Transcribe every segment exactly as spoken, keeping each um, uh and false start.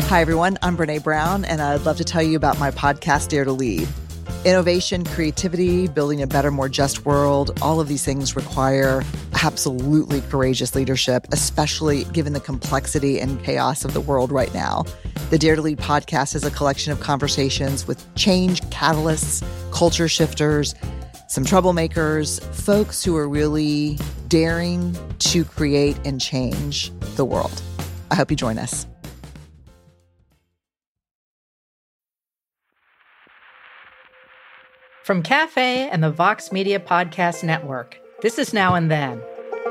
Hi, everyone. I'm Brene Brown, and I'd love to tell you about my podcast, Dare to Lead. Innovation, creativity, building a better, more just world, all of these things require absolutely courageous leadership, especially given the complexity and chaos of the world right now. The Dare to Lead podcast is a collection of conversations with change catalysts, culture shifters, some troublemakers, folks who are really daring to create and change the world. I hope you join us. From Cafe and the Vox Media Podcast Network, this is Now and Then.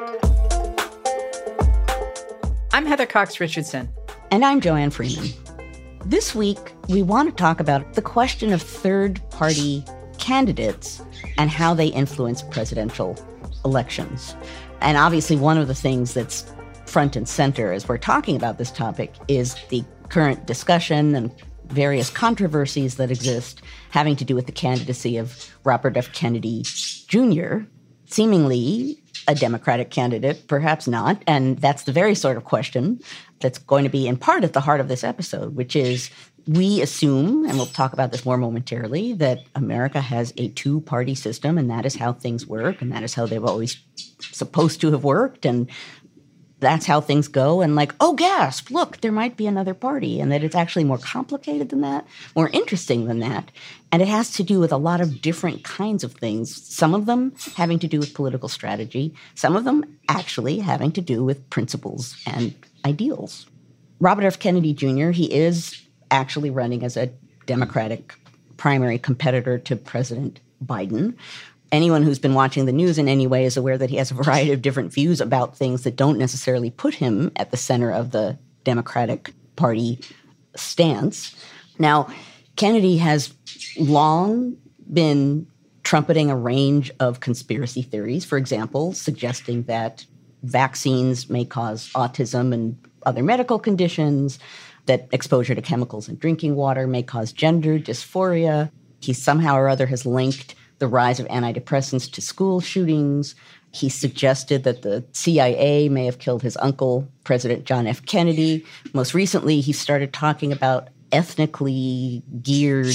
I'm Heather Cox Richardson. And I'm Joanne Freeman. This week, we want to talk about the question of third-party candidates and how they influence presidential elections. And obviously, one of the things that's front and center as we're talking about this topic is the current discussion and various controversies that exist having to do with the candidacy of Robert F. Kennedy Junior, seemingly a Democratic candidate, perhaps not. And that's the very sort of question that's going to be in part at the heart of this episode, which is we assume, and we'll talk about this more momentarily, that America has a two-party system, and that is how things work, and that is how they've always supposed to have worked, and that's how things go. And like, oh, gasp, look, there might be another party, and that it's actually more complicated than that, more interesting than that. And it has to do with a lot of different kinds of things, some of them having to do with political strategy, some of them actually having to do with principles and ideals. Robert F. Kennedy Junior, he is actually running as a Democratic primary competitor to President Biden. Anyone who's been watching the news in any way is aware that he has a variety of different views about things that don't necessarily put him at the center of the Democratic Party stance. Now, Kennedy has long been trumpeting a range of conspiracy theories, for example, suggesting that vaccines may cause autism and other medical conditions, that exposure to chemicals in drinking water may cause gender dysphoria. He somehow or other has linked the rise of antidepressants to school shootings. He suggested that the C I A may have killed his uncle, President John F. Kennedy. Most recently, he started talking about ethnically geared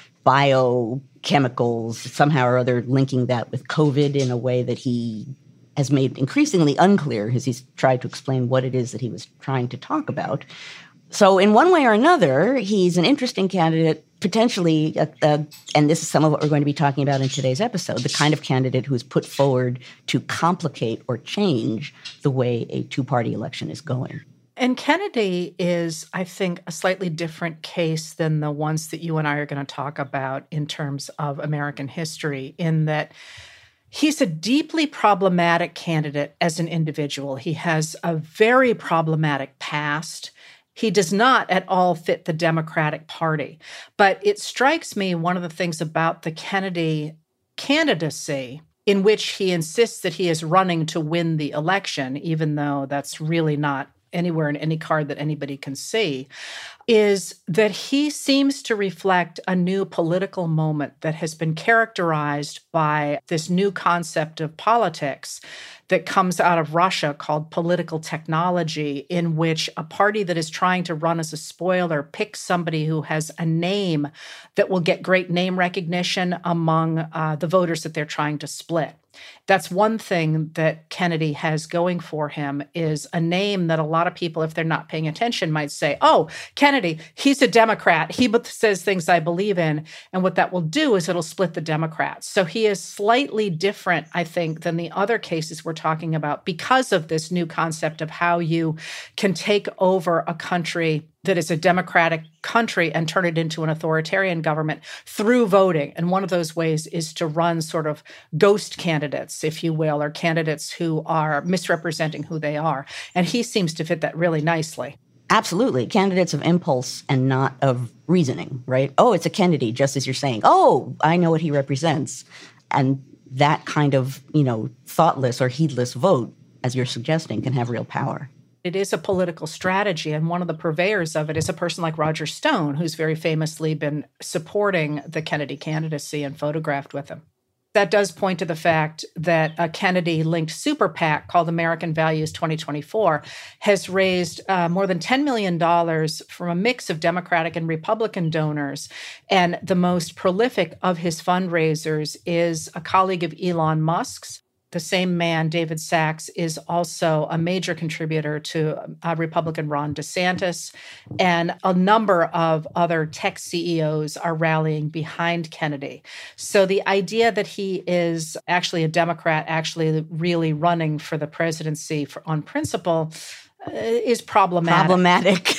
biochemicals, somehow or other linking that with COVID in a way that he has made increasingly unclear as he's tried to explain what it is that he was trying to talk about. So in one way or another, he's an interesting candidate, potentially, uh, uh, and this is some of what we're going to be talking about in today's episode, the kind of candidate who's put forward to complicate or change the way a two-party election is going. And Kennedy is, I think, a slightly different case than the ones that you and I are going to talk about in terms of American history, in that he's a deeply problematic candidate as an individual. He has a very problematic past. He does not at all fit the Democratic Party. But it strikes me one of the things about the Kennedy candidacy, in which he insists that he is running to win the election, even though that's really not anywhere in any card that anybody can see, is that he seems to reflect a new political moment that has been characterized by this new concept of politics that comes out of Russia called political technology, in which a party that is trying to run as a spoiler picks somebody who has a name that will get great name recognition among uh, the voters that they're trying to split. That's one thing that Kennedy has going for him, is a name that a lot of people, if they're not paying attention, might say, oh, Kennedy, he's a Democrat. He says things I believe in. And what that will do is it'll split the Democrats. So he is slightly different, I think, than the other cases we're talking about because of this new concept of how you can take over a country that is a democratic country and turn it into an authoritarian government through voting. And one of those ways is to run sort of ghost candidates, if you will, or candidates who are misrepresenting who they are. And he seems to fit that really nicely. Absolutely. Candidates of impulse and not of reasoning, right? Oh, it's a Kennedy, just as you're saying. Oh, I know what he represents. And that kind of, you know, thoughtless or heedless vote, as you're suggesting, can have real power. It is a political strategy, and one of the purveyors of it is a person like Roger Stone, who's very famously been supporting the Kennedy candidacy and photographed with him. That does point to the fact that a Kennedy-linked super PAC called American Values twenty twenty-four has raised uh, more than ten million dollars from a mix of Democratic and Republican donors. And the most prolific of his fundraisers is a colleague of Elon Musk's. The same man, David Sachs, is also a major contributor to uh, Republican Ron DeSantis, and a number of other tech C E Os are rallying behind Kennedy. So the idea that he is actually a Democrat, actually really running for the presidency for, on principle, uh, is problematic. Problematic,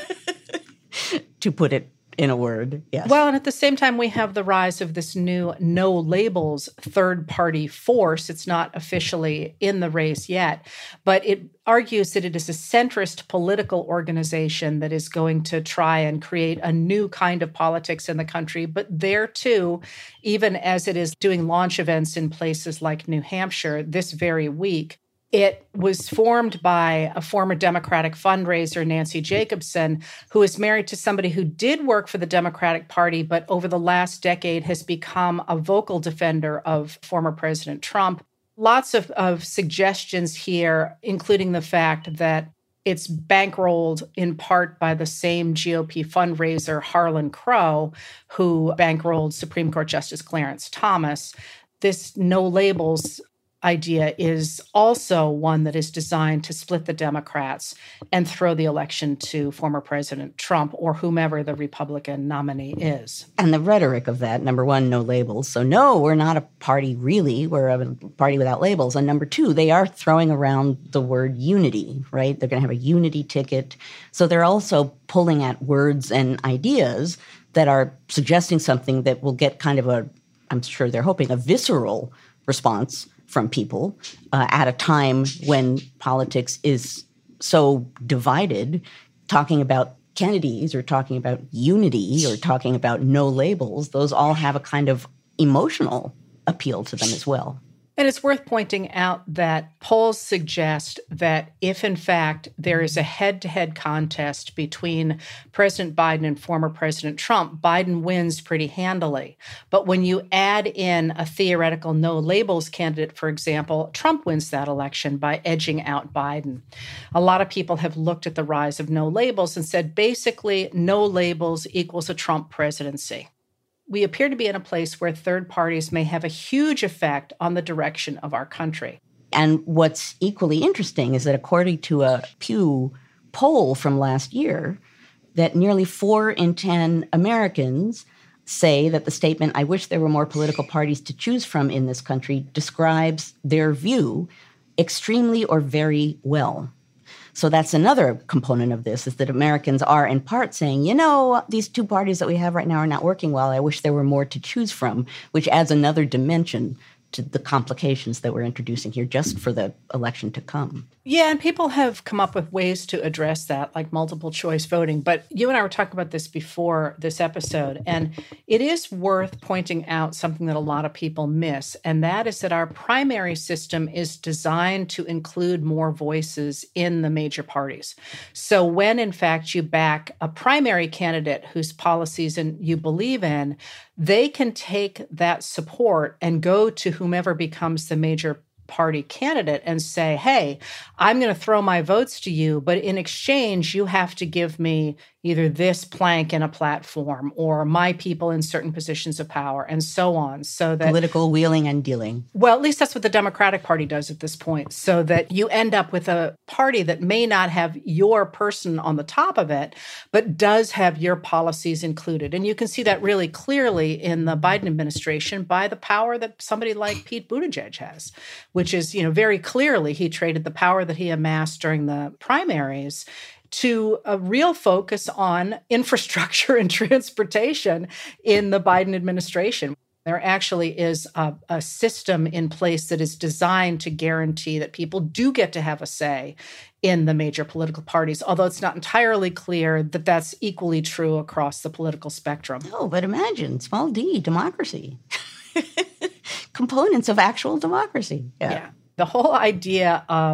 to put it in a word, yes. Well, and at the same time, we have the rise of this new no labels third-party force. It's not officially in the race yet, but it argues that it is a centrist political organization that is going to try and create a new kind of politics in the country. But there, too, even as it is doing launch events in places like New Hampshire this very week, it was formed by a former Democratic fundraiser, Nancy Jacobson, who is married to somebody who did work for the Democratic Party, but over the last decade has become a vocal defender of former President Trump. Lots of, of suggestions here, including the fact that it's bankrolled in part by the same G O P fundraiser, Harlan Crow, who bankrolled Supreme Court Justice Clarence Thomas. This no labels idea is also one that is designed to split the Democrats and throw the election to former President Trump or whomever the Republican nominee is. And the rhetoric of that, number one, no labels. So no, we're not a party really. We're a party without labels. And number two, they are throwing around the word unity, right? They're going to have a unity ticket. So they're also pulling at words and ideas that are suggesting something that will get kind of a, I'm sure they're hoping, a visceral response from people uh, at a time when politics is so divided. Talking about Kennedys or talking about unity or talking about no labels, those all have a kind of emotional appeal to them as well. And it's worth pointing out that polls suggest that if, in fact, there is a head-to-head contest between President Biden and former President Trump, Biden wins pretty handily. But when you add in a theoretical no-labels candidate, for example, Trump wins that election by edging out Biden. A lot of people have looked at the rise of no labels and said, basically, no labels equals a Trump presidency. We appear to be in a place where third parties may have a huge effect on the direction of our country. And what's equally interesting is that according to a Pew poll from last year, that nearly four in ten Americans say that the statement, "I wish there were more political parties to choose from in this country," describes their view extremely or very well. So that's another component of this, is that Americans are in part saying, you know, these two parties that we have right now are not working well. I wish there were more to choose from, which adds another dimension to the complications that we're introducing here just for the election to come. Yeah, and people have come up with ways to address that, like multiple choice voting. But you and I were talking about this before this episode, and it is worth pointing out something that a lot of people miss, and that is that our primary system is designed to include more voices in the major parties. So when, in fact, you back a primary candidate whose policies and you believe in, they can take that support and go to whomever becomes the major party candidate and say, hey, I'm going to throw my votes to you, but in exchange, you have to give me either this plank in a platform or my people in certain positions of power and so on. So that political wheeling and dealing. Well, at least that's what the Democratic Party does at this point, so that you end up with a party that may not have your person on the top of it, but does have your policies included. And you can see that really clearly in the Biden administration by the power that somebody like Pete Buttigieg has, which is, you know, very clearly he traded the power that he amassed during the primaries to a real focus on infrastructure and transportation in the Biden administration. There actually is a, a system in place that is designed to guarantee that people do get to have a say in the major political parties, although it's not entirely clear that that's equally true across the political spectrum. No, but imagine, small d, democracy. Components of actual democracy. Yeah. yeah. The whole idea of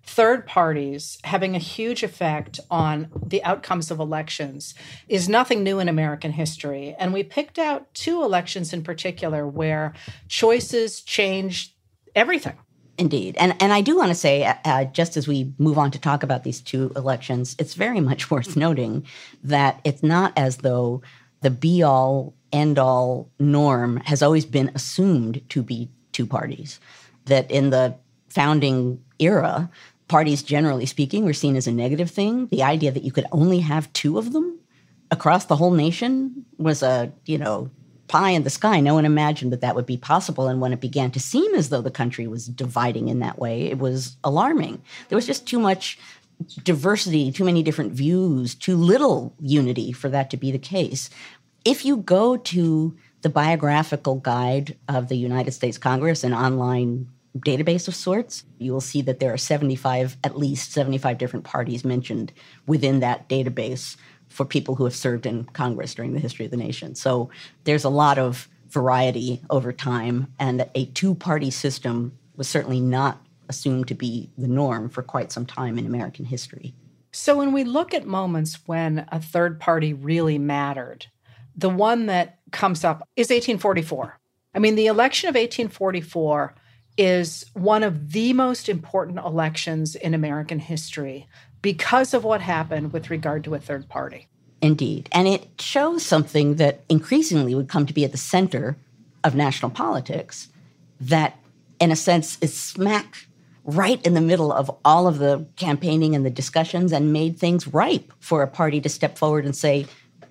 third parties having a huge effect on the outcomes of elections is nothing new in American history. And we picked out two elections in particular where choices changed everything. Indeed. And and I do want to say, uh, just as we move on to talk about these two elections, it's very much worth noting that it's not as though the be-all, end-all norm has always been assumed to be two parties. That in the founding era, parties, generally speaking, were seen as a negative thing. The idea that you could only have two of them across the whole nation was a, you know, pie in the sky. No one imagined that that would be possible. And when it began to seem as though the country was dividing in that way, it was alarming. There was just too much diversity, too many different views, too little unity for that to be the case. If you go to the biographical guide of the United States Congress, an online database of sorts, you will see that there are seventy-five, at least seventy-five different parties mentioned within that database for people who have served in Congress during the history of the nation. So there's a lot of variety over time, and a two-party system was certainly not assumed to be the norm for quite some time in American history. So when we look at moments when a third party really mattered, the one that comes up is eighteen forty-four. I mean, the election of eighteen forty-four is one of the most important elections in American history because of what happened with regard to a third party. Indeed. And it shows something that increasingly would come to be at the center of national politics, that, in a sense, is smack right in the middle of all of the campaigning and the discussions, and made things ripe for a party to step forward and say,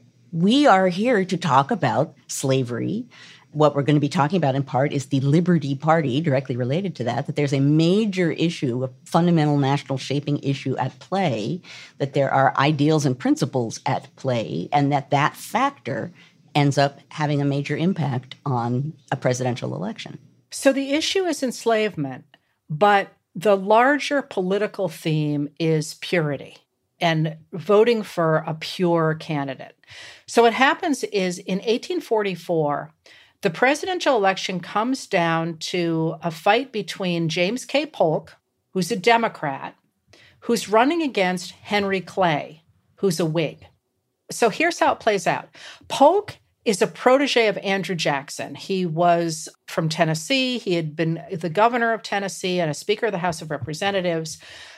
we are here to talk about slavery. What we're going to be talking about in part is the Liberty Party, directly related to that, that there's a major issue, a fundamental national shaping issue at play, that there are ideals and principles at play, and that that factor ends up having a major impact on a presidential election. So the issue is enslavement, but the larger political theme is purity and voting for a pure candidate. So what happens is in eighteen forty-four, the presidential election comes down to a fight between James K. Polk, who's a Democrat, who's running against Henry Clay, who's a Whig. So here's how it plays out. Polk is a protege of Andrew Jackson. He was from Tennessee. He had been the governor of Tennessee and a Speaker of the House of Representatives.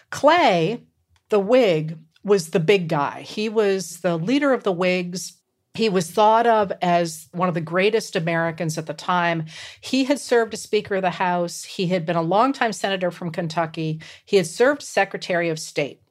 Clay, the Whig, was the big guy. He was the leader of the Whigs. He was thought of as one of the greatest Americans at the time. He had served as Speaker of the House. He had been a longtime senator from Kentucky. He had served Secretary of State.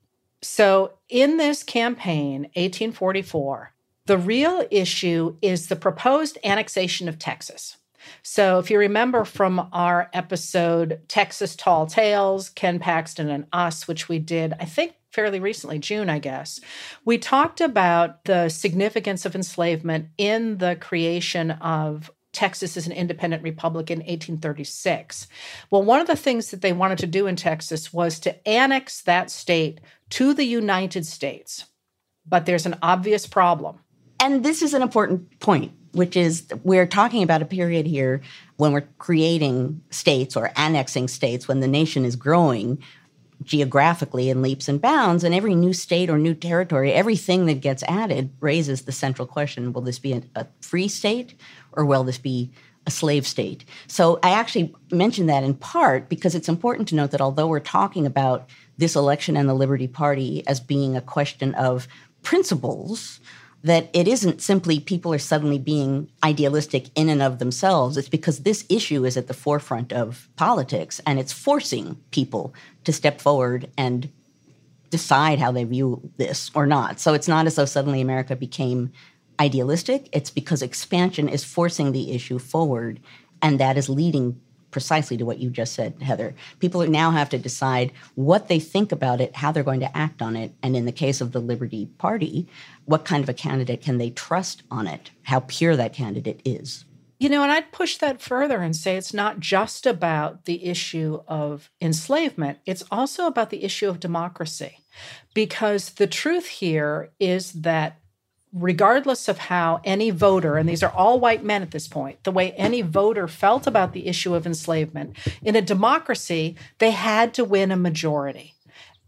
So in this campaign, eighteen forty-four, the real issue is the proposed annexation of Texas. So if you remember from our episode, Texas Tall Tales, Ken Paxton and Us, which we did, I think, fairly recently, June, I guess, we talked about the significance of enslavement in the creation of Texas as an independent republic in eighteen thirty-six. Well, one of the things that they wanted to do in Texas was to annex that state to the United States. But there's an obvious problem. And this is an important point, which is we're talking about a period here when we're creating states or annexing states, when the nation is growing geographically in leaps and bounds, and every new state or new territory, everything that gets added raises the central question, will this be a, a free state or will this be a slave state? So I actually mention that in part because it's important to note that although we're talking about this election and the Liberty Party as being a question of principles, that it isn't simply people are suddenly being idealistic in and of themselves. It's because this issue is at the forefront of politics, and it's forcing people to step forward and decide how they view this or not. So it's not as though suddenly America became idealistic. It's because expansion is forcing the issue forward, and that is leading precisely to what you just said, Heather. People now have to decide what they think about it, how they're going to act on it, and in the case of the Liberty Party, what kind of a candidate can they trust on it, how pure that candidate is. You know, and I'd push that further and say it's not just about the issue of enslavement. It's also about the issue of democracy, because the truth here is that regardless of how any voter, and these are all white men at this point, the way any voter felt about the issue of enslavement, in a democracy, they had to win a majority.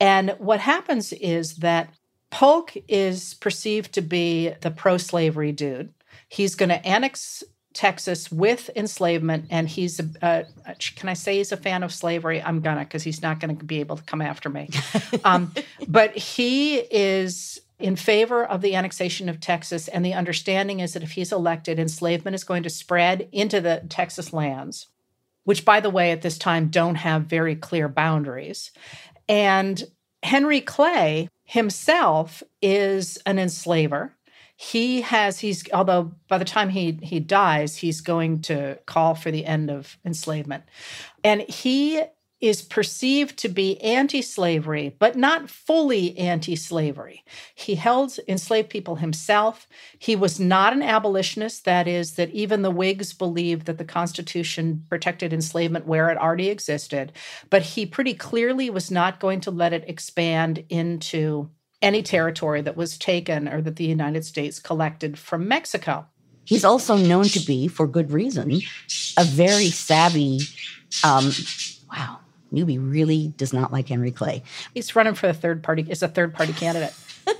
And what happens is that Polk is perceived to be the pro-slavery dude. He's going to annex Texas with enslavement, and he's, uh, can I say he's a fan of slavery? I'm going to, because he's not going to be able to come after me. um, but he is in favor of the annexation of Texas, and the understanding is that if he's elected, enslavement is going to spread into the Texas lands, which, by the way, at this time don't have very clear boundaries. And Henry Clay himself is an enslaver. He has, he's, although by the time he he dies, he's going to call for the end of enslavement. And he is perceived to be anti-slavery, but not fully anti-slavery. He held enslaved people himself. He was not an abolitionist. That is, that even the Whigs believed that the Constitution protected enslavement where it already existed. But he pretty clearly was not going to let it expand into any territory that was taken or that the United States collected from Mexico. He's also known to be, for good reason, a very savvy, um, wow, Newby really does not like Henry Clay. He's running for the third party, is a third party candidate.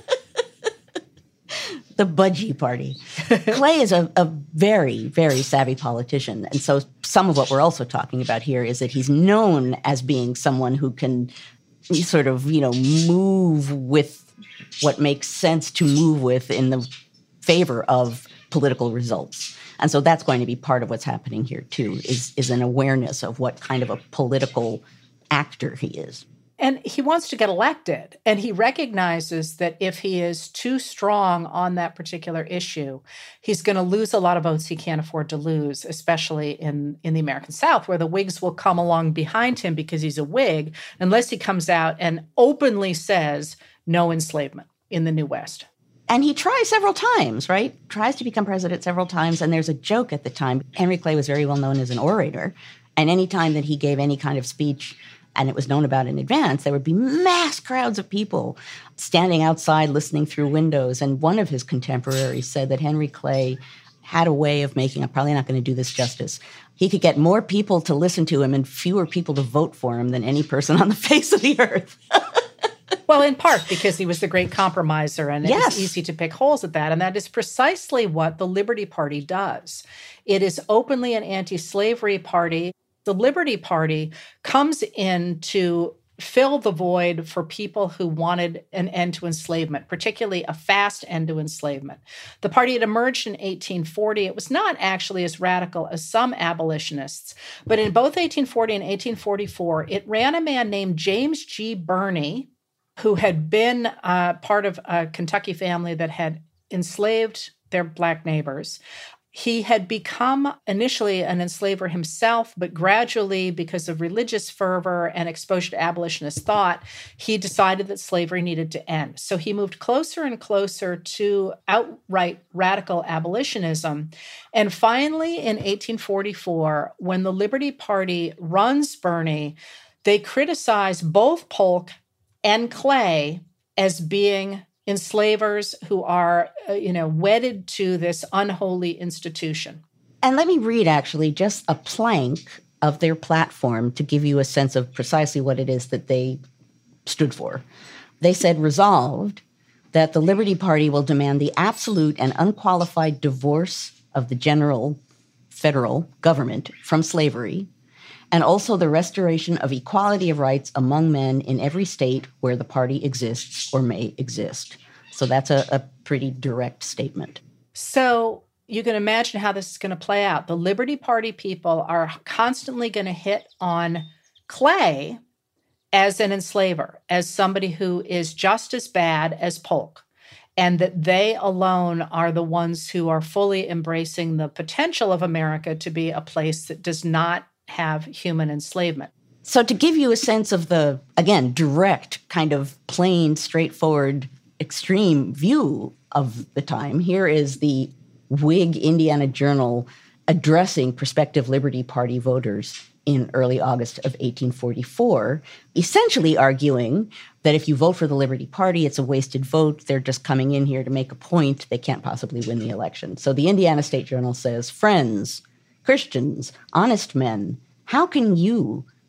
The Budgie Party. Clay is a, a very, very savvy politician. And so some of what we're also talking about here is that he's known as being someone who can sort of, you know, move with what makes sense to move with in the favor of political results. And so that's going to be part of what's happening here, too, is, is an awareness of what kind of a political actor he is. And he wants to get elected. And he recognizes that if he is too strong on that particular issue, he's going to lose a lot of votes he can't afford to lose, especially in, in the American South, where the Whigs will come along behind him because he's a Whig, unless he comes out and openly says no enslavement in the New West. And he tries several times, right? Tries to become president several times. And there's a joke at the time. Henry Clay was very well known as an orator. And any time that he gave any kind of speech, and it was known about in advance, there would be mass crowds of people standing outside listening through windows. And one of his contemporaries said that Henry Clay had a way of making, I'm probably not going to do this justice, he could get more people to listen to him and fewer people to vote for him than any person on the face of the earth. Well, in part because he was the great compromiser, and yes. It's easy to pick holes at that. And that is precisely what the Liberty Party does. It is openly an anti-slavery party. The Liberty Party comes in to fill the void for people who wanted an end to enslavement, particularly a fast end to enslavement. The party had emerged in eighteen forty. It was not actually as radical as some abolitionists, but in both eighteen forty and eighteen forty-four, it ran a man named James G. Birney, who had been uh, part of a Kentucky family that had enslaved their Black neighbors. He had become initially an enslaver himself, but gradually, because of religious fervor and exposure to abolitionist thought, he decided that slavery needed to end. So he moved closer and closer to outright radical abolitionism. And finally, in eighteen forty-four, when the Liberty Party runs Birney, they criticize both Polk and Clay as being enslavers who are, uh, you know, wedded to this unholy institution. And let me read, actually, just a plank of their platform to give you a sense of precisely what it is that they stood for. They said, resolved that the Liberty Party will demand the absolute and unqualified divorce of the general federal government from slavery, and also the restoration of equality of rights among men in every state where the party exists or may exist. So that's a, a pretty direct statement. So you can imagine how this is going to play out. The Liberty Party people are constantly going to hit on Clay as an enslaver, as somebody who is just as bad as Polk, and that they alone are the ones who are fully embracing the potential of America to be a place that does not have human enslavement. So to give you a sense of the, again, direct, kind of plain, straightforward, extreme view of the time, here is the Whig Indiana Journal addressing prospective Liberty Party voters in early August of eighteen forty-four, essentially arguing that if you vote for the Liberty Party, it's a wasted vote. They're just coming in here to make a point. They can't possibly win the election. So the Indiana State Journal says, friends, Christians, honest men, how can you,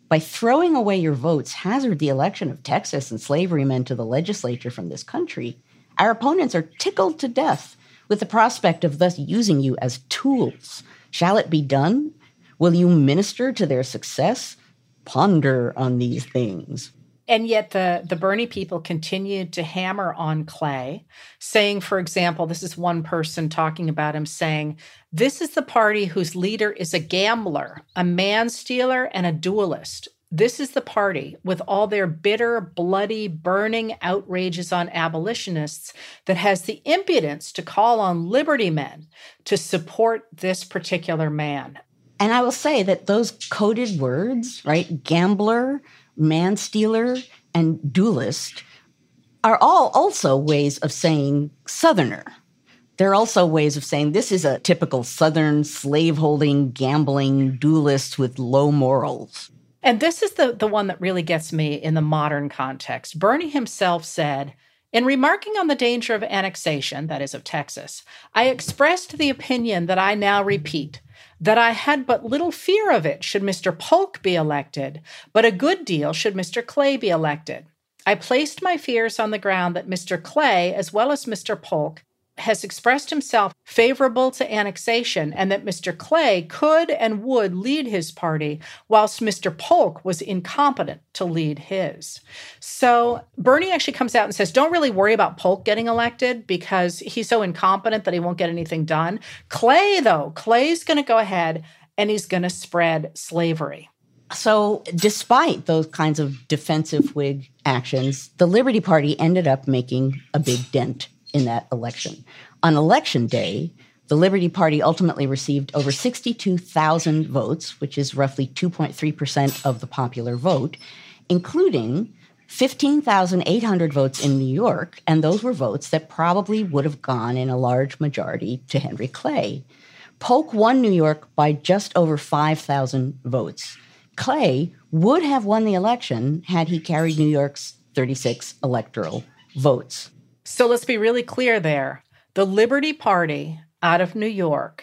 by throwing away your votes, hazard the election of Texas enslavement to the legislature from this country, our opponents are tickled to death with the prospect of thus using you as tools. Shall it be done? Will you minister to their success? Ponder on these things. And yet the, the Bernie people continued to hammer on Clay, saying, for example, this is one person talking about him saying, this is the party whose leader is a gambler, a man-stealer, and a duelist. This is the party, with all their bitter, bloody, burning outrages on abolitionists, that has the impudence to call on Liberty men to support this particular man. And I will say that those coded words, right, gambler, man-stealer, and duelist, are all also ways of saying Southerner. They're also ways of saying this is a typical Southern slave-holding, gambling duelist with low morals. And this is the, the one that really gets me in the modern context. Bernie himself said, in remarking on the danger of annexation, that is of Texas, I expressed the opinion that I now repeat, that I had but little fear of it should Mister Polk be elected, but a good deal should Mister Clay be elected. I placed my fears on the ground that Mister Clay, as well as Mister Polk, has expressed himself favorable to annexation, and that Mister Clay could and would lead his party, whilst Mister Polk was incompetent to lead his. So Bernie actually comes out and says, don't really worry about Polk getting elected because he's so incompetent that he won't get anything done. Clay, though, Clay's going to go ahead and he's going to spread slavery. So despite those kinds of defensive Whig actions, the Liberty Party ended up making a big dent in that election. On election day, the Liberty Party ultimately received over sixty-two thousand votes, which is roughly two point three percent of the popular vote, including fifteen thousand eight hundred votes in New York, and those were votes that probably would have gone in a large majority to Henry Clay. Polk won New York by just over five thousand votes. Clay would have won the election had he carried New York's thirty-six electoral votes. So let's be really clear there. The Liberty Party out of New York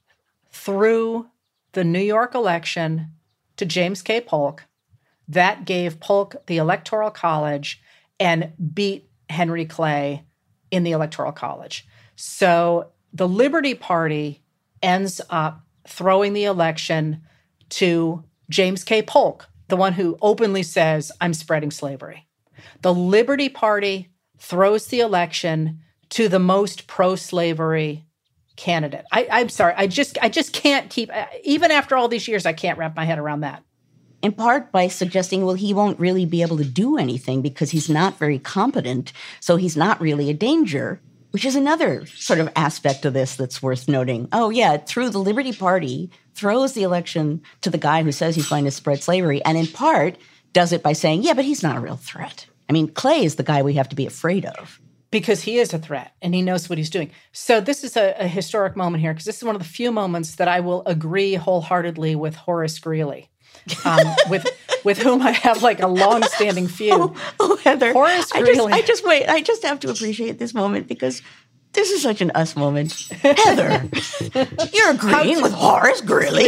threw the New York election to James K. Polk. That gave Polk the Electoral College and beat Henry Clay in the Electoral College. So the Liberty Party ends up throwing the election to James K. Polk, the one who openly says, I'm spreading slavery. The Liberty Party throws the election to the most pro-slavery candidate. I, I'm sorry, I just I just can't keep, even after all these years, I can't wrap my head around that. In part by suggesting, well, he won't really be able to do anything because he's not very competent, so he's not really a danger, which is another sort of aspect of this that's worth noting. Oh, yeah, through the Liberty Party, throws the election to the guy who says he's going to spread slavery, and in part does it by saying, yeah, but he's not a real threat. I mean, Clay is the guy we have to be afraid of. Because he is a threat and he knows what he's doing. So this is a, a historic moment here because this is one of the few moments that I will agree wholeheartedly with Horace Greeley, um, with with whom I have like a long-standing feud. Oh, oh Heather, Horace I Greeley. just, I just wait. I just have to appreciate this moment because this is such an us moment. Heather, you're agreeing with Horace Greeley.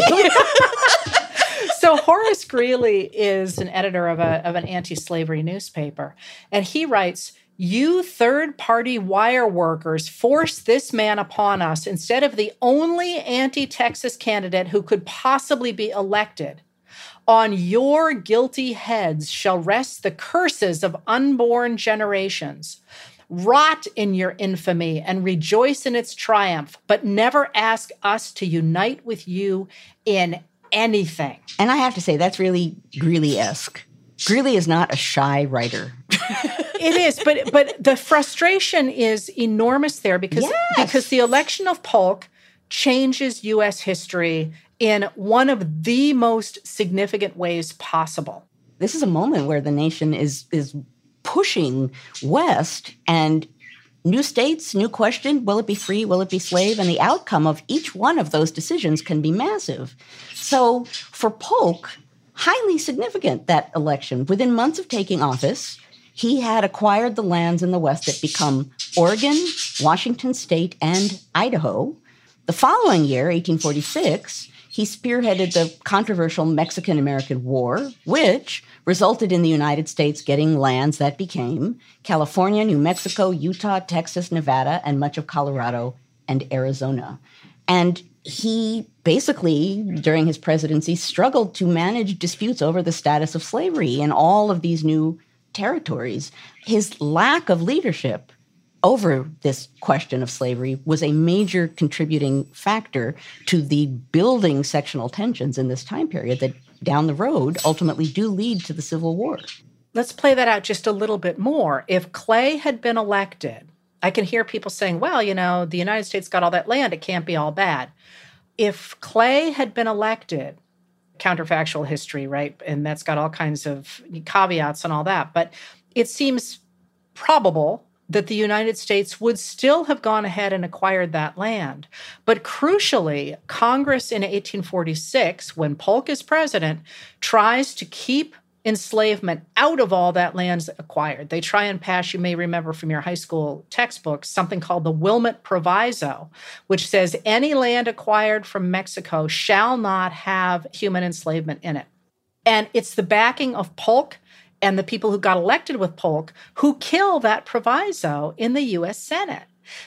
So Horace Greeley is an editor of a of an anti-slavery newspaper, and he writes, you third-party wire workers forced this man upon us instead of the only anti-Texas candidate who could possibly be elected. On your guilty heads shall rest the curses of unborn generations. Rot in your infamy and rejoice in its triumph, but never ask us to unite with you in anything. And I have to say, that's really Greeley-esque. Greeley is not a shy writer. It is, but but the frustration is enormous there because, yes. because the election of Polk changes U S history in one of the most significant ways possible. This is a moment where the nation is is pushing west, and new states, new question, will it be free, will it be slave? And the outcome of each one of those decisions can be massive. So for Polk, highly significant, that election. Within months of taking office, he had acquired the lands in the West that become Oregon, Washington State, and Idaho. The following year, eighteen forty-six, he spearheaded the controversial Mexican-American War, which resulted in the United States getting lands that became California, New Mexico, Utah, Texas, Nevada, and much of Colorado and Arizona. And he basically, during his presidency, struggled to manage disputes over the status of slavery in all of these new territories. His lack of leadership over this question of slavery was a major contributing factor to the building sectional tensions in this time period that down the road ultimately do lead to the Civil War. Let's play that out just a little bit more. If Clay had been elected, I can hear people saying, well, you know, the United States got all that land, it can't be all bad. If Clay had been elected, counterfactual history, right? And that's got all kinds of caveats and all that. But it seems probable that the United States would still have gone ahead and acquired that land. But crucially, Congress in eighteen forty-six, when Polk is president, tries to keep enslavement out of all that land acquired. They try and pass, you may remember from your high school textbooks, something called the Wilmot Proviso, which says any land acquired from Mexico shall not have human enslavement in it. And it's the backing of Polk and the people who got elected with Polk who kill that proviso in the U S Senate.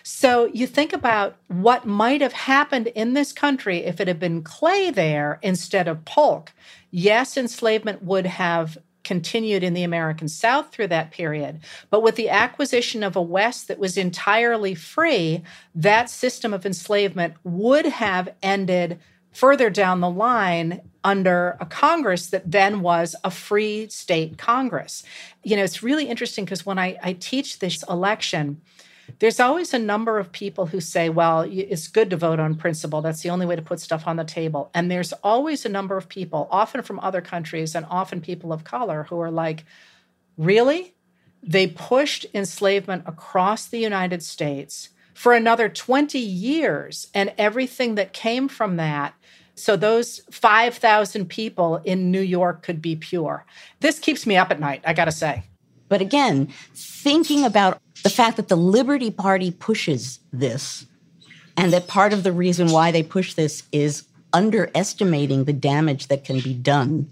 So you think about what might have happened in this country if it had been Clay there instead of Polk. Yes, enslavement would have continued in the American South through that period, but with the acquisition of a West that was entirely free, that system of enslavement would have ended further down the line under a Congress that then was a free state Congress. You know, it's really interesting because when I, I teach this election, there's always a number of people who say, well, it's good to vote on principle. That's the only way to put stuff on the table. And there's always a number of people, often from other countries and often people of color, who are like, really? They pushed enslavement across the United States for another twenty years, and everything that came from that. So those five thousand people in New York could be pure. This keeps me up at night, I got to say. But again, thinking about the fact that the Liberty Party pushes this, and that part of the reason why they push this is underestimating the damage that can be done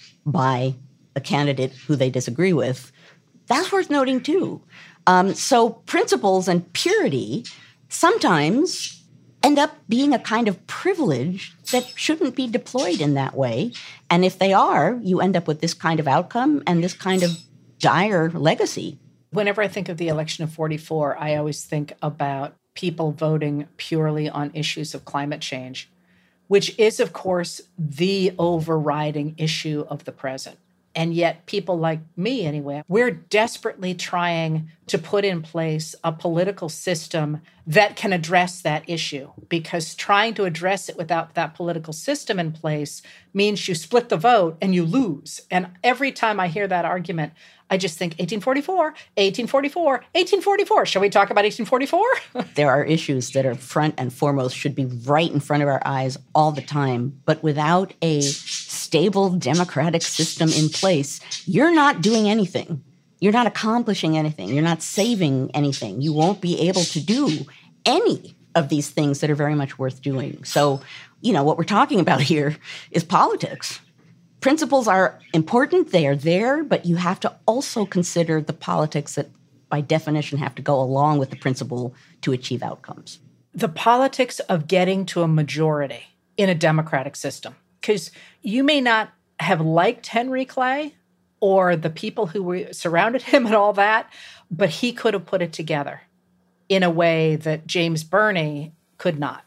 by a candidate who they disagree with, that's worth noting too. Um, so principles and purity sometimes end up being a kind of privilege that shouldn't be deployed in that way. And if they are, you end up with this kind of outcome and this kind of dire legacy. Whenever I think of the election of forty-four, I always think about people voting purely on issues of climate change, which is, of course, the overriding issue of the present. And yet people like me, anyway, we're desperately trying to put in place a political system that can address that issue, because trying to address it without that political system in place means you split the vote and you lose. And every time I hear that argument, I just think eighteen forty-four, eighteen forty-four, eighteen forty-four. Shall we talk about eighteen forty-four? There are issues that are front and foremost, should be right in front of our eyes all the time. But without a stable democratic system in place, you're not doing anything. You're not accomplishing anything. You're not saving anything. You won't be able to do any of these things that are very much worth doing. So, you know, what we're talking about here is politics. Principles are important, they are there, but you have to also consider the politics that by definition have to go along with the principle to achieve outcomes. The politics of getting to a majority in a democratic system. Because you may not have liked Henry Clay or the people who were surrounded him and all that, but he could have put it together in a way that James Birney could not.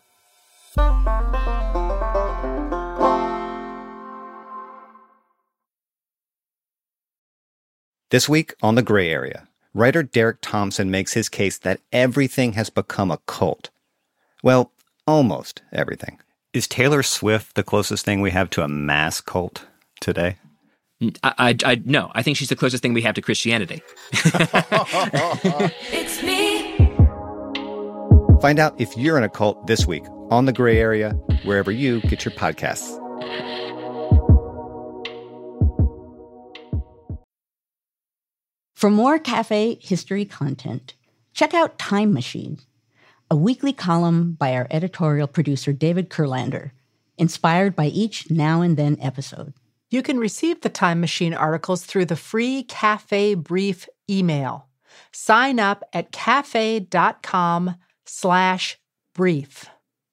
This week on The Gray Area, writer Derek Thompson makes his case that everything has become a cult. Well, almost everything. Is Taylor Swift the closest thing we have to a mass cult today? I, I, I no, I think she's the closest thing we have to Christianity. It's me. Find out if you're in a cult this week on The Gray Area, wherever you get your podcasts. For more Cafe History content, check out Time Machine, a weekly column by our editorial producer, David Kurlander, inspired by each now and then episode. You can receive the Time Machine articles through the free Cafe Brief email. Sign up at cafe.com slash brief.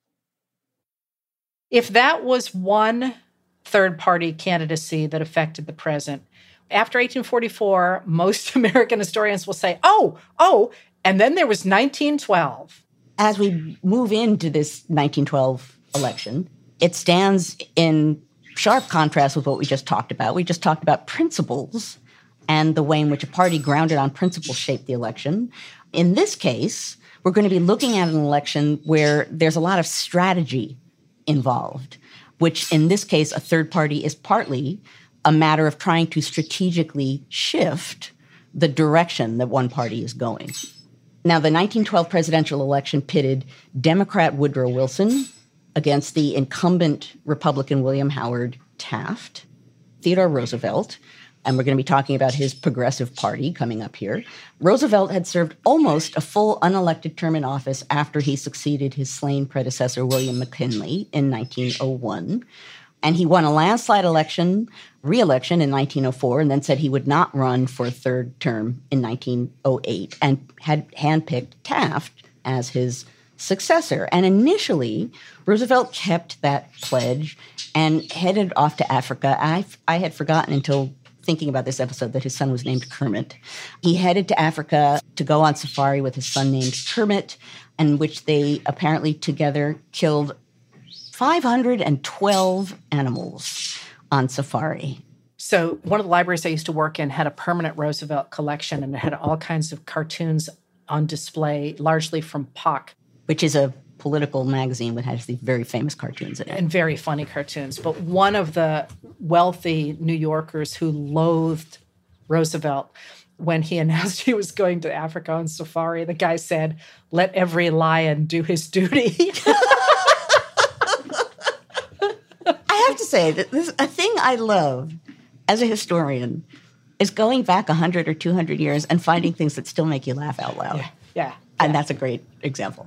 If that was one third-party candidacy that affected the present, after eighteen forty-four, most American historians will say, oh, oh, and then there was nineteen twelve. As we move into this nineteen twelve election, it stands in sharp contrast with what we just talked about. We just talked about principles and the way in which a party grounded on principles shaped the election. In this case, we're going to be looking at an election where there's a lot of strategy involved, which in this case, a third party is partly a matter of trying to strategically shift the direction that one party is going. Now, the nineteen twelve presidential election pitted Democrat Woodrow Wilson against the incumbent Republican William Howard Taft, Theodore Roosevelt, and we're going to be talking about his Progressive Party coming up here. Roosevelt had served almost a full unelected term in office after he succeeded his slain predecessor, William McKinley, in nineteen oh one. And he won a landslide election, re-election in nineteen oh four, and then said he would not run for a third term in nineteen oh eight, and had handpicked Taft as his successor. And initially, Roosevelt kept that pledge and headed off to Africa. I, I had forgotten until thinking about this episode that his son was named Kermit. He headed to Africa to go on safari with his son named Kermit, in which they apparently together killed five hundred twelve animals on safari. So one of the libraries I used to work in had a permanent Roosevelt collection, and it had all kinds of cartoons on display, largely from P O C. Which is a political magazine that has these very famous cartoons in it. And very funny cartoons. But one of the wealthy New Yorkers who loathed Roosevelt, when he announced he was going to Africa on safari, the guy said, "Let every lion do his duty." I have to say that this a thing I love as a historian is going back one hundred or two hundred years and finding things that still make you laugh out loud. Yeah, yeah. And yeah. that's a great example.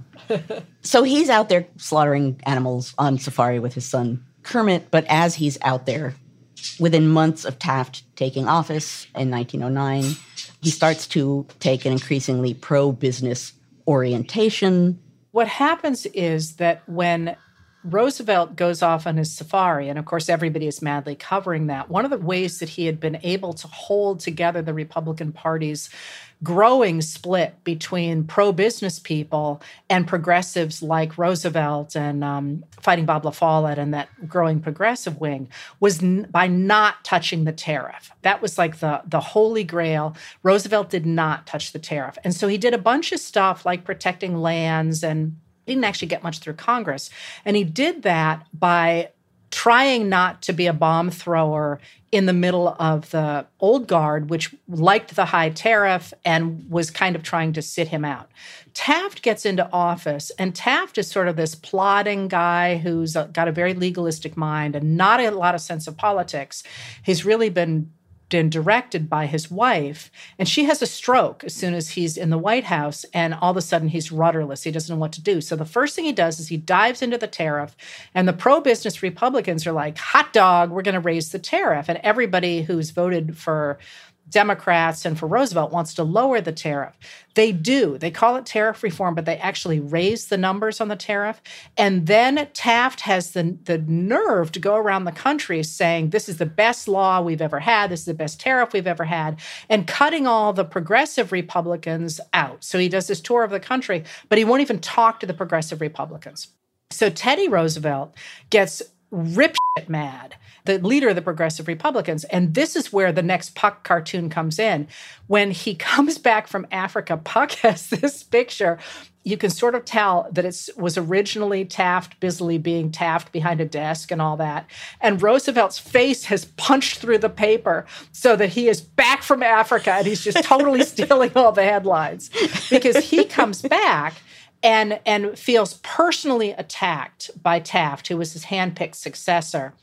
So he's out there slaughtering animals on safari with his son Kermit, but as he's out there, within months of Taft taking office in nineteen oh nine, he starts to take an increasingly pro-business orientation. What happens is that when Roosevelt goes off on his safari, and of course everybody is madly covering that, one of the ways that he had been able to hold together the Republican Party's growing split between pro-business people and progressives like Roosevelt and um, Fighting Bob La Follette and that growing progressive wing was n- by not touching the tariff. That was like the, the holy grail. Roosevelt did not touch the tariff. And so he did a bunch of stuff like protecting lands, and he didn't actually get much through Congress. And he did that by trying not to be a bomb thrower in the middle of the old guard, which liked the high tariff and was kind of trying to sit him out. Taft gets into office, and Taft is sort of this plodding guy who's got a very legalistic mind and not a lot of sense of politics. He's really been been directed by his wife, and she has a stroke as soon as he's in the White House, and all of a sudden he's rudderless. He doesn't know what to do. So the first thing he does is he dives into the tariff, and the pro-business Republicans are like, hot dog, we're going to raise the tariff. And everybody who's voted for Democrats and for Roosevelt wants to lower the tariff. They do. They call it tariff reform, but they actually raise the numbers on the tariff. And then Taft has the, the nerve to go around the country saying, this is the best law we've ever had, this is the best tariff we've ever had, and cutting all the progressive Republicans out. So he does this tour of the country, but he won't even talk to the progressive Republicans. So Teddy Roosevelt gets rip shit mad, the leader of the progressive Republicans. And this is where the next Puck cartoon comes in. When he comes back from Africa, Puck has this picture. You can sort of tell that it was originally Taft busily being Taft behind a desk and all that. And Roosevelt's face has punched through the paper so that he is back from Africa and he's just totally stealing all the headlines. Because he comes back and and feels personally attacked by Taft, who was his handpicked successor.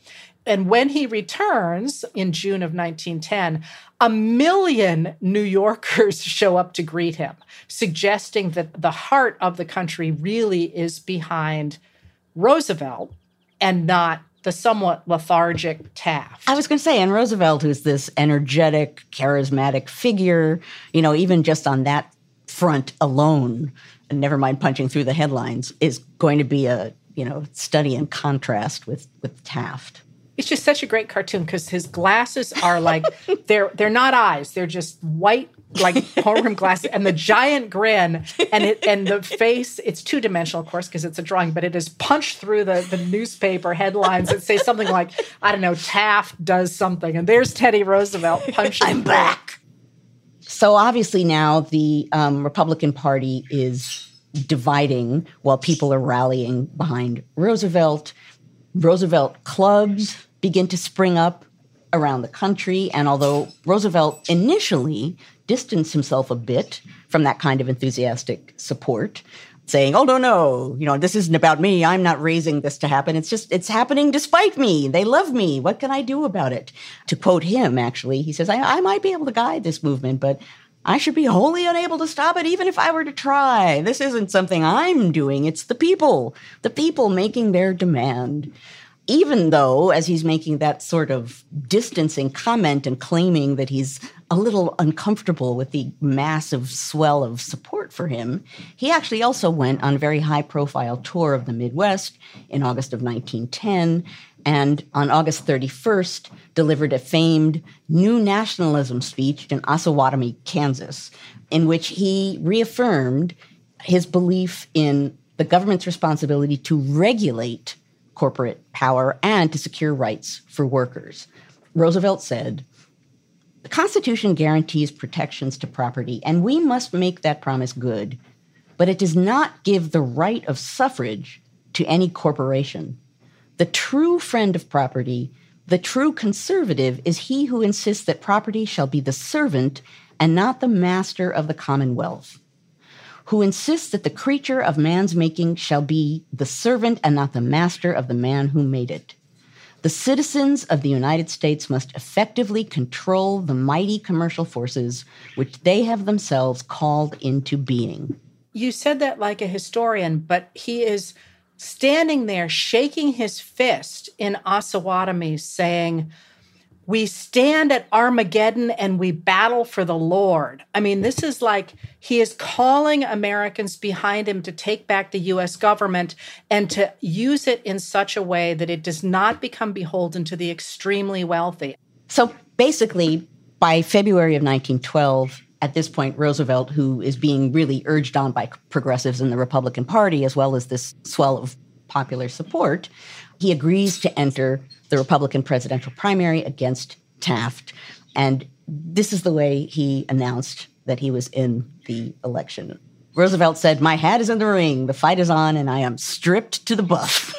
And when he returns in June of nineteen ten, a million New Yorkers show up to greet him, suggesting that the heart of the country really is behind Roosevelt and not the somewhat lethargic Taft. I was going to say, and Roosevelt, who's this energetic, charismatic figure, you know, even just on that front alone, and never mind punching through the headlines, is going to be a, you know, study in contrast with, with Taft. It's just such a great cartoon because his glasses are like, they're they're not eyes. They're just white, like homeroom glasses, and the giant grin, and it and the face, it's two-dimensional, of course, because it's a drawing, but it is punched through the, the newspaper headlines that say something like, I don't know, Taft does something, and there's Teddy Roosevelt punching. I'm back. So obviously now the um, Republican Party is dividing while people are rallying behind Roosevelt. Roosevelt clubs begin to spring up around the country. And although Roosevelt initially distanced himself a bit from that kind of enthusiastic support, saying, oh, no, no, you know, this isn't about me. I'm not raising this to happen. It's just, it's happening despite me. They love me. What can I do about it? To quote him, actually, he says, I, I might be able to guide this movement, but I should be wholly unable to stop it even if I were to try. This isn't something I'm doing. It's the people, the people making their demand. Even though, as he's making that sort of distancing comment and claiming that he's a little uncomfortable with the massive swell of support for him, he actually also went on a very high-profile tour of the Midwest in August of nineteen ten, and on August thirty-first, delivered a famed New Nationalism speech in Osawatomie, Kansas, in which he reaffirmed his belief in the government's responsibility to regulate corporate power and to secure rights for workers. Roosevelt said, the Constitution guarantees protections to property, and we must make that promise good, but it does not give the right of suffrage to any corporation. The true friend of property, the true conservative, is he who insists that property shall be the servant and not the master of the commonwealth, who insists that the creature of man's making shall be the servant and not the master of the man who made it. The citizens of the United States must effectively control the mighty commercial forces which they have themselves called into being. You said that like a historian, but he is standing there shaking his fist in Osawatomie saying, we stand at Armageddon and we battle for the Lord. I mean, this is like he is calling Americans behind him to take back the U S government and to use it in such a way that it does not become beholden to the extremely wealthy. So basically, by February of nineteen twelve, at this point, Roosevelt, who is being really urged on by progressives in the Republican Party, as well as this swell of popular support, he agrees to enter the Republican presidential primary against Taft. And this is the way he announced that he was in the election. Roosevelt said, my hat is in the ring, the fight is on, and I am stripped to the buff.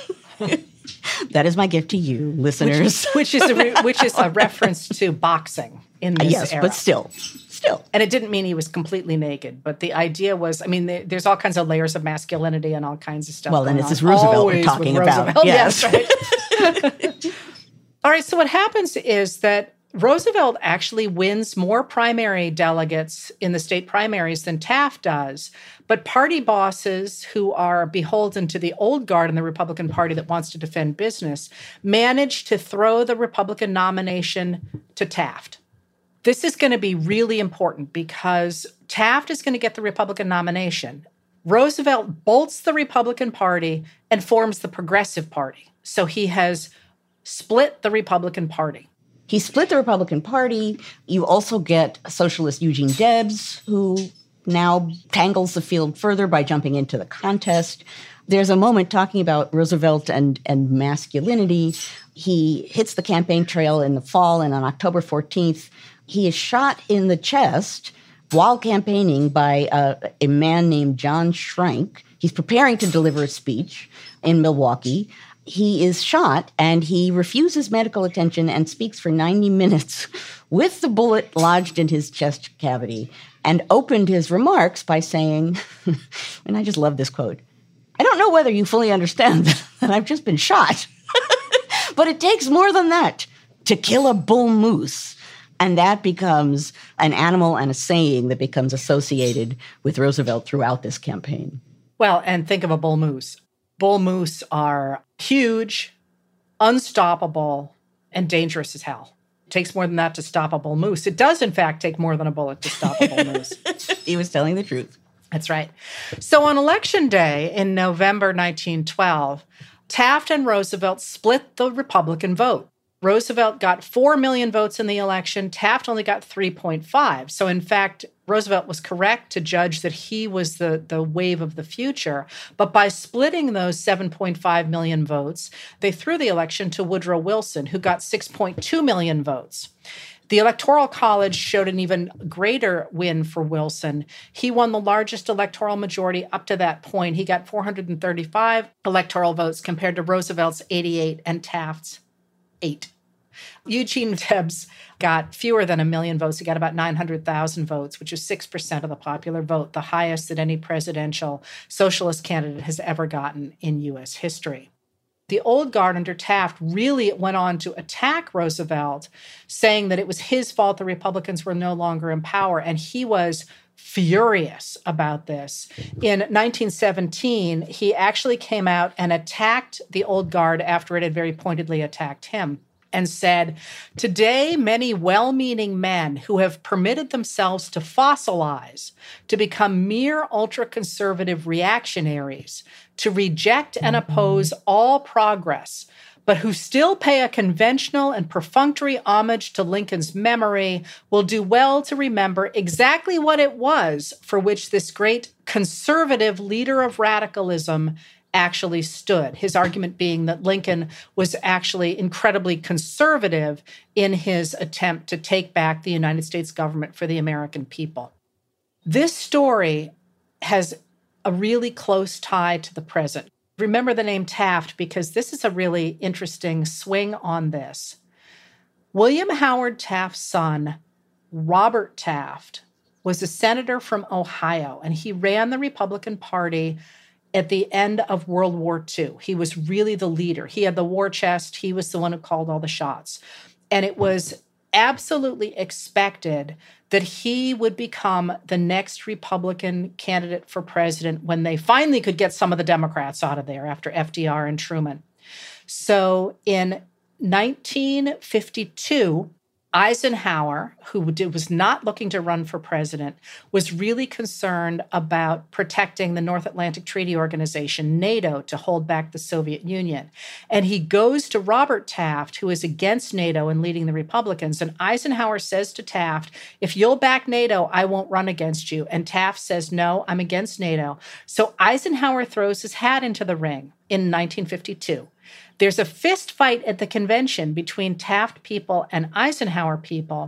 That is my gift to you, listeners. Which, which is a re- which is a reference to boxing in this yes, era. But still, still. And it didn't mean he was completely naked, but the idea was, I mean, there, there's all kinds of layers of masculinity and all kinds of stuff. Well, and it's on. this Roosevelt Always we're talking with about. Roosevelt. Yes. Yes, right. All right, so what happens is that Roosevelt actually wins more primary delegates in the state primaries than Taft does. But party bosses who are beholden to the old guard in the Republican Party that wants to defend business manage to throw the Republican nomination to Taft. This is going to be really important because Taft is going to get the Republican nomination. Roosevelt bolts the Republican Party and forms the Progressive Party. So he has split the Republican Party. He split the Republican Party. You also get socialist Eugene Debs, who now tangles the field further by jumping into the contest. There's a moment talking about Roosevelt and, and masculinity. He hits the campaign trail in the fall, and on October fourteenth, he is shot in the chest while campaigning by uh, a man named John Schrank. He's preparing to deliver a speech in Milwaukee. He is shot, and he refuses medical attention and speaks for ninety minutes with the bullet lodged in his chest cavity, and opened his remarks by saying, and I just love this quote, I don't know whether you fully understand that I've just been shot, But it takes more than that to kill a bull moose. And that becomes an animal and a saying that becomes associated with Roosevelt throughout this campaign. Well, and think of a bull moose. Bull moose are huge, unstoppable, and dangerous as hell. It takes more than that to stop a bull moose. It does, in fact, take more than a bullet to stop a bull moose. He was telling the truth. That's right. So on Election Day in November nineteen twelve, Taft and Roosevelt split the Republican vote. Roosevelt got four million votes in the election. Taft only got three point five. So in fact, Roosevelt was correct to judge that he was the, the wave of the future. But by splitting those seven point five million votes, they threw the election to Woodrow Wilson, who got six point two million votes. The Electoral College showed an even greater win for Wilson. He won the largest electoral majority up to that point. He got four hundred thirty-five electoral votes compared to Roosevelt's eighty-eight and Taft's eight. Eugene Debs got fewer than a million votes. He got about nine hundred thousand votes, which is six percent of the popular vote, the highest that any presidential socialist candidate has ever gotten in U S history. The old guard under Taft really went on to attack Roosevelt, saying that it was his fault the Republicans were no longer in power, and he was furious about this. In nineteen seventeen, he actually came out and attacked the old guard after it had very pointedly attacked him, and said, "Today, many well-meaning men who have permitted themselves to fossilize, to become mere ultra-conservative reactionaries, to reject and oppose all progress, but who still pay a conventional and perfunctory homage to Lincoln's memory, will do well to remember exactly what it was for which this great conservative leader of radicalism actually stood." His argument being that Lincoln was actually incredibly conservative in his attempt to take back the United States government for the American people. This story has a really close tie to the present. Remember the name Taft because this is a really interesting swing on this. William Howard Taft's son, Robert Taft, was a senator from Ohio, and he ran the Republican Party at the end of World War Two. He was really the leader. He had the war chest. He was the one who called all the shots. And it was absolutely expected that he would become the next Republican candidate for president when they finally could get some of the Democrats out of there after F D R and Truman. So in nineteen fifty-two, Eisenhower, who was not looking to run for president, was really concerned about protecting the North Atlantic Treaty Organization, NATO, to hold back the Soviet Union. And he goes to Robert Taft, who is against NATO and leading the Republicans. And Eisenhower says to Taft, "If you'll back NATO, I won't run against you." And Taft says, "No, I'm against NATO." So Eisenhower throws his hat into the ring in nineteen fifty-two. There's a fist fight at the convention between Taft people and Eisenhower people.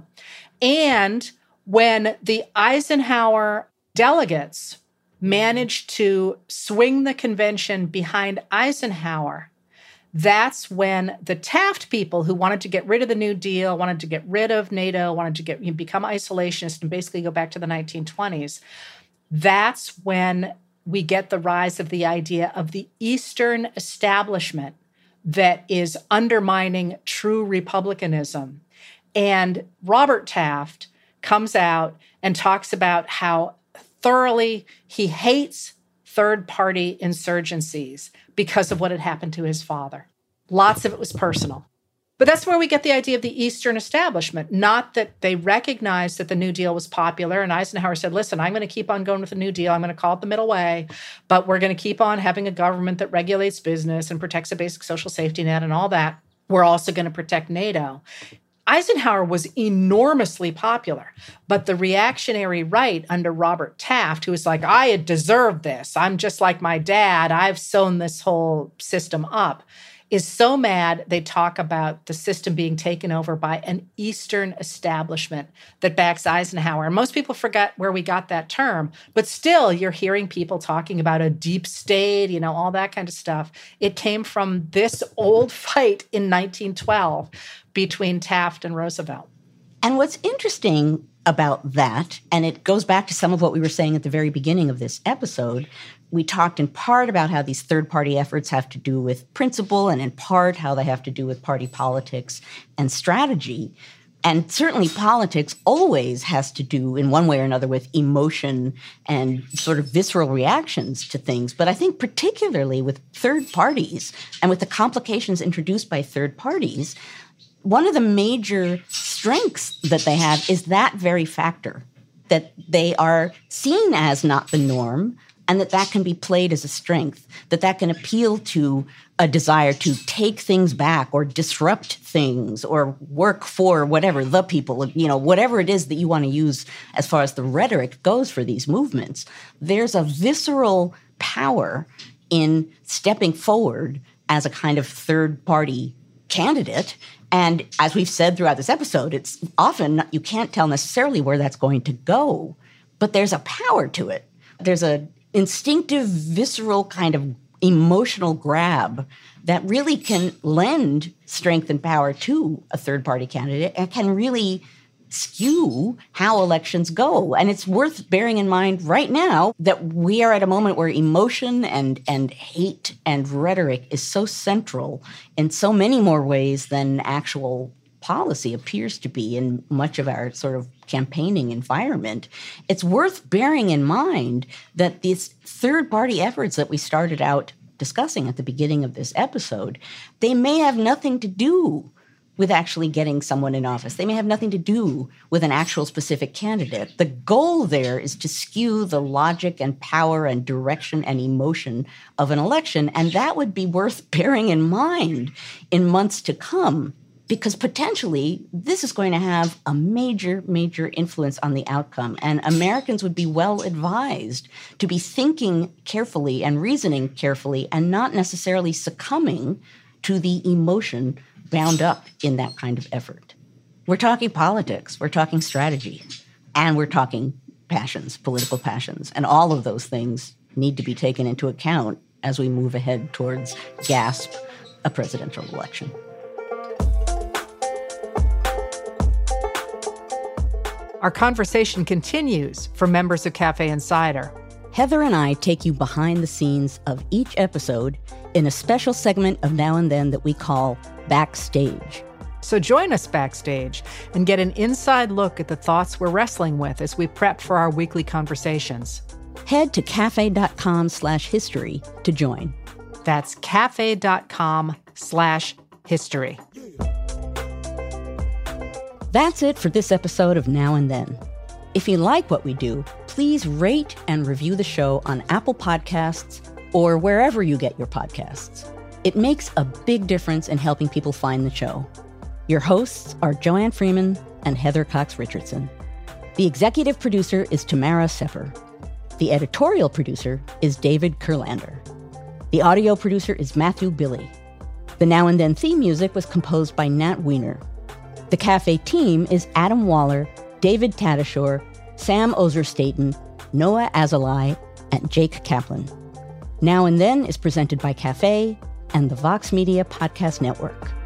And when the Eisenhower delegates managed to swing the convention behind Eisenhower, that's when the Taft people who wanted to get rid of the New Deal, wanted to get rid of NATO, wanted to get you know, become isolationist and basically go back to the nineteen twenties, that's when we get the rise of the idea of the Eastern establishment that is undermining true republicanism. And Robert Taft comes out and talks about how thoroughly he hates third-party insurgencies because of what had happened to his father. Lots of it was personal. But that's where we get the idea of the Eastern establishment, not that they recognized that the New Deal was popular. And Eisenhower said, listen, I'm going to keep on going with the New Deal. I'm going to call it the middle way, but we're going to keep on having a government that regulates business and protects a basic social safety net and all that. We're also going to protect NATO. Eisenhower was enormously popular, but the reactionary right under Robert Taft, who was like, I had deserved this. I'm just like my dad. I've sewn this whole system up, is so mad they talk about the system being taken over by an Eastern establishment that backs Eisenhower. And most people forget where we got that term, but still you're hearing people talking about a deep state, you know, all that kind of stuff. It came from this old fight in nineteen twelve between Taft and Roosevelt. And what's interesting about that, and it goes back to some of what we were saying at the very beginning of this episode, We talked in part about how these third-party efforts have to do with principle and in part how they have to do with party politics and strategy. And certainly politics always has to do in one way or another with emotion and sort of visceral reactions to things. But I think particularly with third parties and with the complications introduced by third parties, one of the major strengths that they have is that very factor, that they are seen as not the norm, and that that can be played as a strength, that that can appeal to a desire to take things back or disrupt things or work for whatever, the people, you know, whatever it is that you want to use as far as the rhetoric goes for these movements. There's a visceral power in stepping forward as a kind of third-party candidate. And as we've said throughout this episode, it's often, you can't tell necessarily where that's going to go, but there's a power to it. There's a instinctive, visceral kind of emotional grab that really can lend strength and power to a third-party candidate and can really skew how elections go. And it's worth bearing in mind right now that we are at a moment where emotion and, and hate and rhetoric is so central in so many more ways than actual policy appears to be in much of our sort of campaigning environment. It's worth bearing in mind that these third-party efforts that we started out discussing at the beginning of this episode, they may have nothing to do with actually getting someone in office. They may have nothing to do with an actual specific candidate. The goal there is to skew the logic and power and direction and emotion of an election, and that would be worth bearing in mind in months to come, because potentially this is going to have a major, major influence on the outcome. And Americans would be well advised to be thinking carefully and reasoning carefully and not necessarily succumbing to the emotion bound up in that kind of effort. We're talking politics, we're talking strategy, and we're talking passions, political passions. And all of those things need to be taken into account as we move ahead towards, gasp, a presidential election. Our conversation continues for members of Cafe Insider. Heather and I take you behind the scenes of each episode in a special segment of Now and Then that we call Backstage. So join us backstage and get an inside look at the thoughts we're wrestling with as we prep for our weekly conversations. Head to cafe.com slash history to join. That's cafe.com slash history. That's it for this episode of Now and Then. If you like what we do, please rate and review the show on Apple Podcasts or wherever you get your podcasts. It makes a big difference in helping people find the show. Your hosts are Joanne Freeman and Heather Cox Richardson. The executive producer is Tamara Sepper. The editorial producer is David Kurlander. The audio producer is Matthew Billy. The Now and Then theme music was composed by Nat Weiner. The Cafe team is Adam Waller, David Tadashore, Sam Ozer-Staten, Noah Azulai, and Jake Kaplan. Now and Then is presented by Cafe and the Vox Media Podcast Network.